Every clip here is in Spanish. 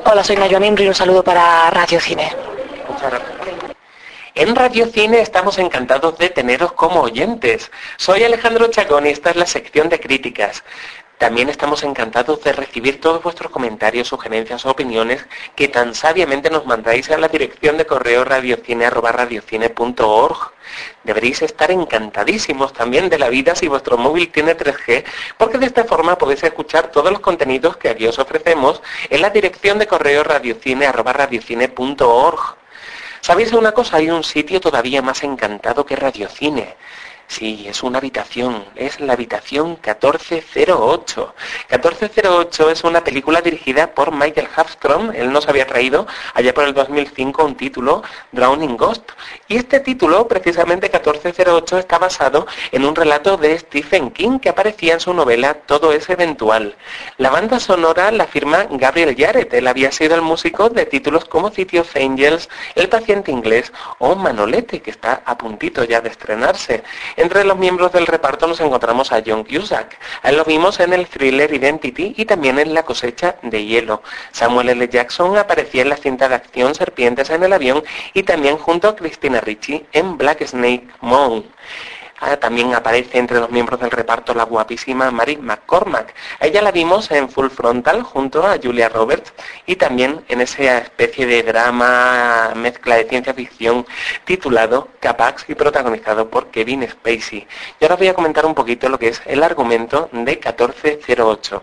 Hola, soy Nayo Nimri y un saludo para Radio Cine. Muchas gracias. En Radio Cine estamos encantados de teneros como oyentes. Soy Alejandro Chacón y esta es la sección de críticas. También estamos encantados de recibir todos vuestros comentarios, sugerencias o opiniones que tan sabiamente nos mandáis a la dirección de correo radiocine@radiocine.org. Deberéis estar encantadísimos también de la vida si vuestro móvil tiene 3G, porque de esta forma podéis escuchar todos los contenidos que aquí os ofrecemos en la dirección de correo radiocine@radiocine.org. ¿Sabéis una cosa? Hay un sitio todavía más encantado que Radiocine. Sí, es una habitación, es la habitación 1408. 1408 es una película dirigida por Michael Hafstrom. Él nos había traído allá por el 2005 un título, Drowning Ghost. Y este título, precisamente 1408, está basado en un relato de Stephen King que aparecía en su novela Todo es eventual. La banda sonora la firma Gabriel Yared. Él había sido el músico de títulos como City of Angels, El paciente inglés o Manolete, que está a puntito ya de estrenarse. Entre los miembros del reparto nos encontramos a John Cusack. A él lo vimos en el thriller Identity y también en La cosecha de hielo. Samuel L. Jackson aparecía en la cinta de acción Serpientes en el avión y también junto a Christina Ricci en Black Snake Moon. También aparece entre los miembros del reparto la guapísima Mary McCormack. A ella la vimos en Full Frontal junto a Julia Roberts y también en esa especie de drama mezcla de ciencia ficción titulado Capax y protagonizado por Kevin Spacey. Y ahora voy a comentar un poquito lo que es el argumento de 1408.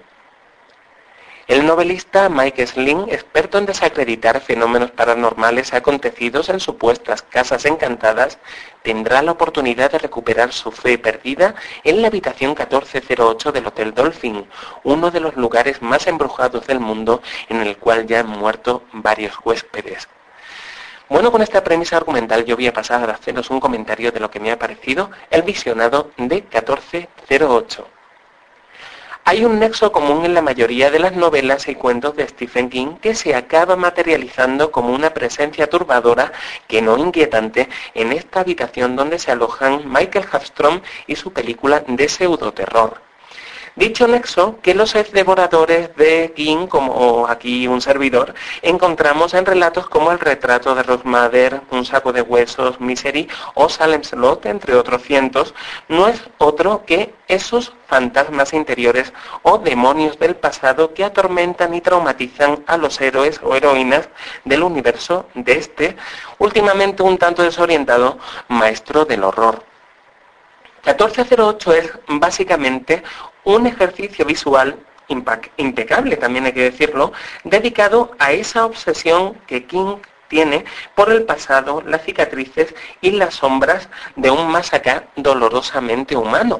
El novelista Mike Sling, experto en desacreditar fenómenos paranormales acontecidos en supuestas casas encantadas, tendrá la oportunidad de recuperar su fe perdida en la habitación 1408 del Hotel Dolphin, uno de los lugares más embrujados del mundo en el cual ya han muerto varios huéspedes. Bueno, con esta premisa argumental yo voy a pasar a haceros un comentario de lo que me ha parecido el visionado de 1408. Hay un nexo común en la mayoría de las novelas y cuentos de Stephen King que se acaba materializando como una presencia turbadora, que no inquietante, en esta habitación donde se alojan Michael Hafstrom y su película de pseudoterror. Dicho nexo que los devoradores de King, como aquí un servidor, encontramos en relatos como El retrato de Rose Mather, Un saco de huesos, Misery o Salem's Lot, entre otros cientos, no es otro que esos fantasmas interiores o demonios del pasado que atormentan y traumatizan a los héroes o heroínas del universo de este, últimamente un tanto desorientado, maestro del horror. 1408 es básicamente un ejercicio visual impecable, también hay que decirlo, dedicado a esa obsesión que King tiene por el pasado, las cicatrices y las sombras de un más acá dolorosamente humano.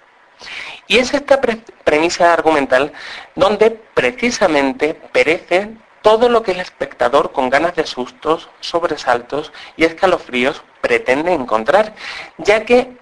Y es esta premisa argumental donde precisamente perece todo lo que el espectador con ganas de sustos, sobresaltos y escalofríos pretende encontrar, ya que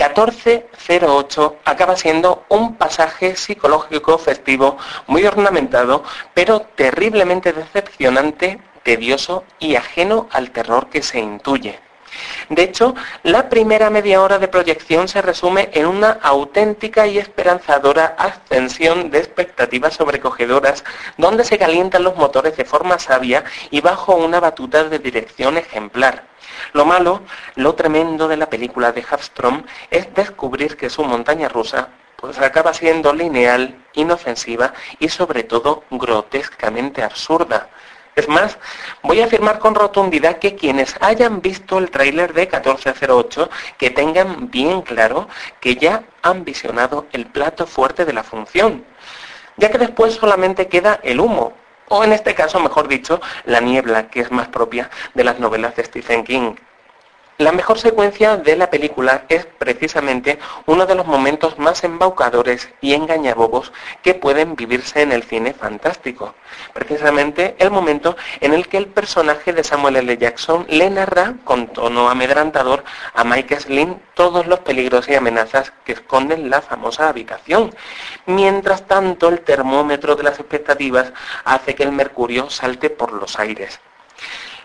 1408 acaba siendo un pasaje psicológico festivo muy ornamentado, pero terriblemente decepcionante, tedioso y ajeno al terror que se intuye. De hecho, la primera media hora de proyección se resume en una auténtica y esperanzadora ascensión de expectativas sobrecogedoras, donde se calientan los motores de forma sabia y bajo una batuta de dirección ejemplar. Lo malo, lo tremendo de la película de Hafstrom es descubrir que su montaña rusa pues acaba siendo lineal, inofensiva y sobre todo grotescamente absurda. Es más, voy a afirmar con rotundidad que quienes hayan visto el tráiler de 1408, que tengan bien claro que ya han visionado el plato fuerte de la función, ya que después solamente queda el humo, o en este caso, mejor dicho, la niebla, que es más propia de las novelas de Stephen King. La mejor secuencia de la película es precisamente uno de los momentos más embaucadores y engañabobos que pueden vivirse en el cine fantástico. Precisamente el momento en el que el personaje de Samuel L. Jackson le narra con tono amedrentador a Mike Sling todos los peligros y amenazas que esconden la famosa habitación. Mientras tanto, el termómetro de las expectativas hace que el mercurio salte por los aires.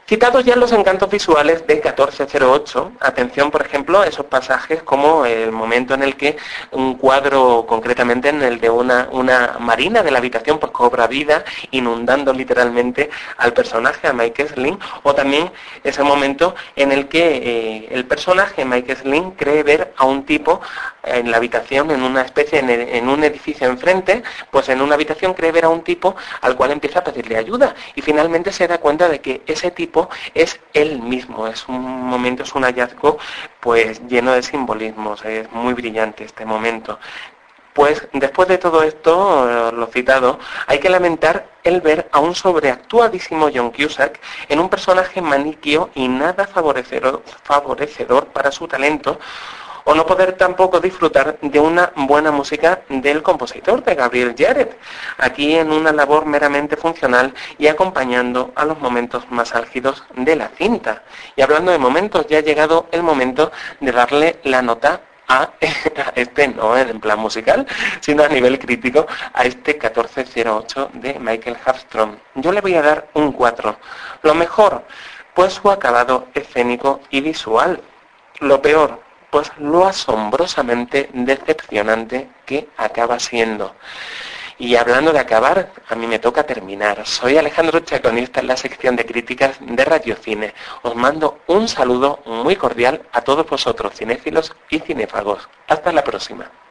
Citados ya los encantos visuales de 1408, atención por ejemplo a esos pasajes como el momento en el que un cuadro, concretamente en el de una marina de la habitación, pues cobra vida, inundando literalmente al personaje, a Mike Sling, o también ese momento en el que el personaje, Mike Sling, cree ver a un tipo en la habitación, en una especie, en un edificio enfrente, pues en una habitación cree ver a un tipo al cual empieza a pedirle ayuda y finalmente se da cuenta de que ese tipo es él mismo. Es un momento, es un hallazgo pues lleno de simbolismos, es muy brillante este momento. Pues después de todo esto, lo citado, hay que lamentar el ver a un sobreactuadísimo John Cusack en un personaje maniquio y nada favorecedor para su talento, o no poder tampoco disfrutar de una buena música del compositor, de Gabriel Yared, aquí en una labor meramente funcional y acompañando a los momentos más álgidos de la cinta. Y hablando de momentos, ya ha llegado el momento de darle la nota a este, no en plan musical, sino a nivel crítico, a este 1408 de Michael Hafstrom. Yo le voy a dar un 4. Lo mejor, pues su acabado escénico y visual. Lo peor, pues lo asombrosamente decepcionante que acaba siendo. Y hablando de acabar, a mí me toca terminar. Soy Alejandro Chacón y esta es la sección de críticas de Radiocine. Os mando un saludo muy cordial a todos vosotros, cinéfilos y cinéfagos. Hasta la próxima.